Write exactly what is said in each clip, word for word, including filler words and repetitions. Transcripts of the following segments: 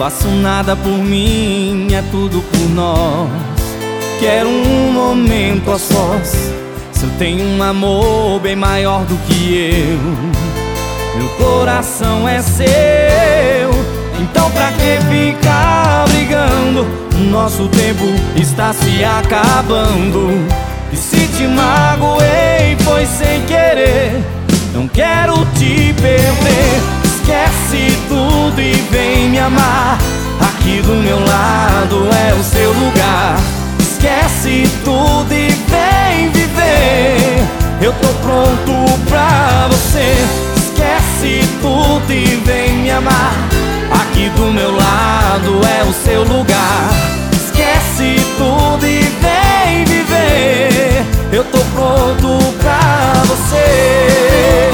faço nada por mim, é tudo por nós. Quero um momento a sós. Se eu tenho um amor bem maior do que eu, meu coração é seu. Então pra que ficar brigando? Nosso tempo está se acabando. E se te magoei foi sem querer, não quero te perder. Esquece tudo e vem me amar. Aqui do meu lado é o seu lugar. Esquece tudo e vem viver. Eu tô pronto pra você. Esquece tudo e vem me amar. Aqui do meu lado é o seu lugar. Esquece tudo e vem viver. Eu tô pronto pra você.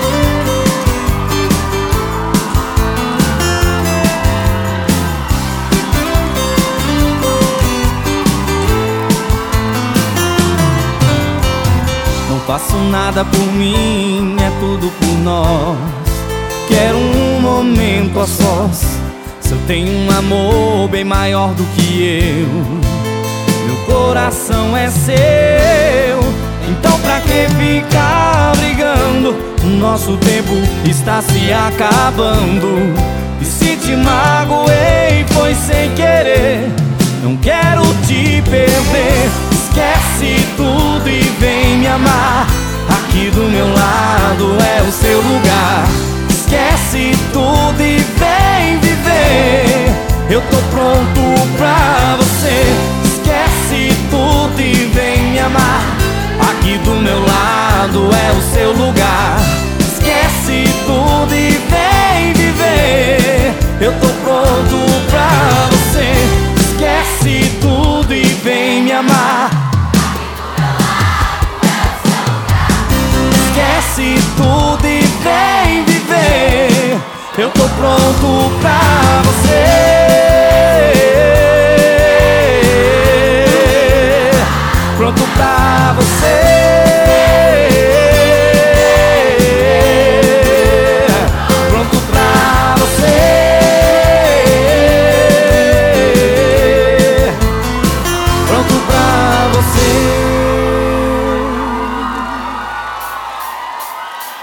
Não faço nada por mim, é tudo por nós. Quero um momento a sós. Se eu tenho um amor bem maior do que eu, meu coração é seu. Então pra que ficar brigando? Nosso tempo está se acabando. E se te magoei foi sem querer, não quero te perder. Esquece tudo e vem me amar. Aqui do meu lado é o seu lugar. Esquece tudo e vem viver. Eu tô pronto pra você. Esquece tudo e vem me amar. Aqui do meu lado é o seu lugar. Esquece tudo e vem viver. Eu tô pronto pra você. Esquece tudo e vem me amar. Esquece tudo e vem viver. Eu tô pronto pra você.